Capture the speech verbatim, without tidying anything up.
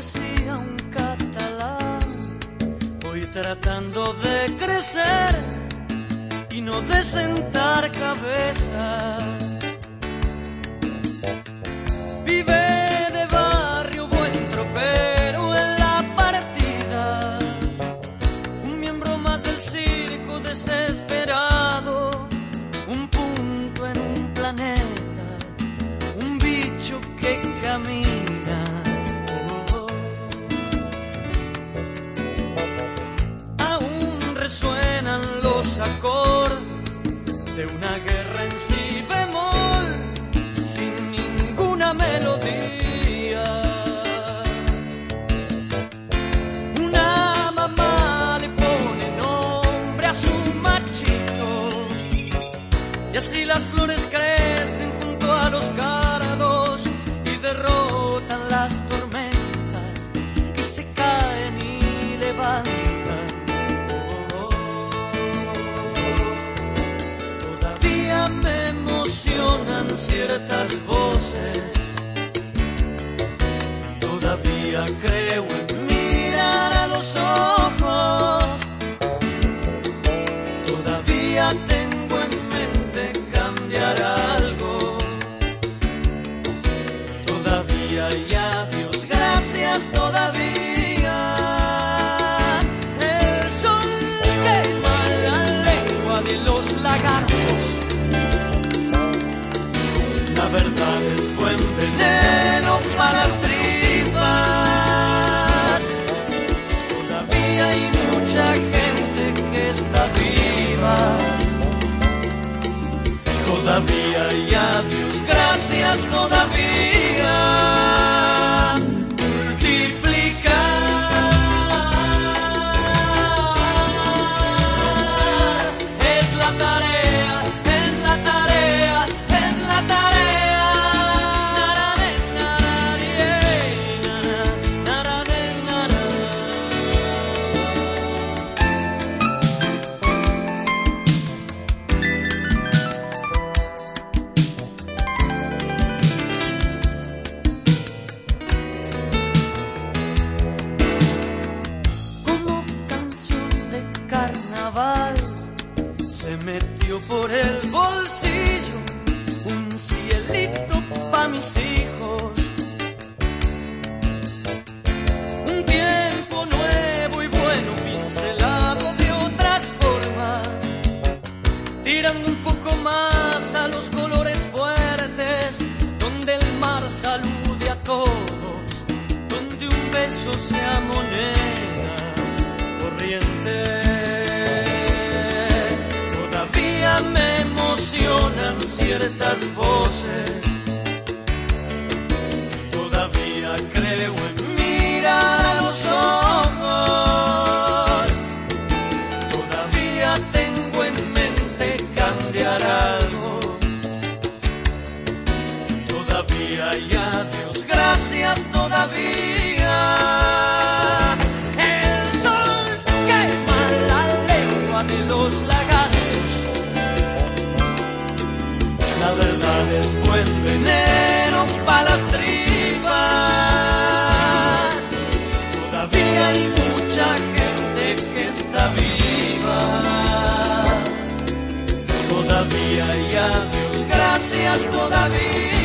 decía un catalán, voy tratando de crecer y no de sentar cabeza. Vive de barrio, buen tropero en la partida, un miembro más del circo desesperado, un punto en un planeta, un bicho que camina. Oh, oh. Aún resuenan los acordes de una guerra en si bemol, sin ninguna melodía. Una mamá le pone nombre a su machito y así las flores crecen junto a los cardos y derrotan las tormentas que se caen y levantan. Oh, oh. Todavía me emocionan ciertas voces, todavía creo en mirar a los ojos, todavía tengo en mente cambiar algo, todavía y a Dios gracias todavía. El sol quema la lengua de los lagartos, la verdad es buen veneno para las tripas. Todavía hay mucha gente que está viva, todavía y a Dios gracias todavía. Multiplicar es la tarea, es la tarea, es la tarea. Como canción de carnaval se metió por el bolsillo un cielito pa' mis hijos, un tiempo nuevo y bueno pincelado de otras formas, tirando un poco más a los colores fuertes, donde el mar salude a todos, donde un beso sea moneda corriente. Todavía me emocionan ciertas voces, todavía creo en mirar a los ojos, todavía tengo en mente cambiar algo, todavía y a Dios gracias todavía. El sol quema la lengua de los lagartos, la verdad es buen veneno para las tripas. Todavía hay mucha gente que está viva, todavía y a Dios gracias todavía.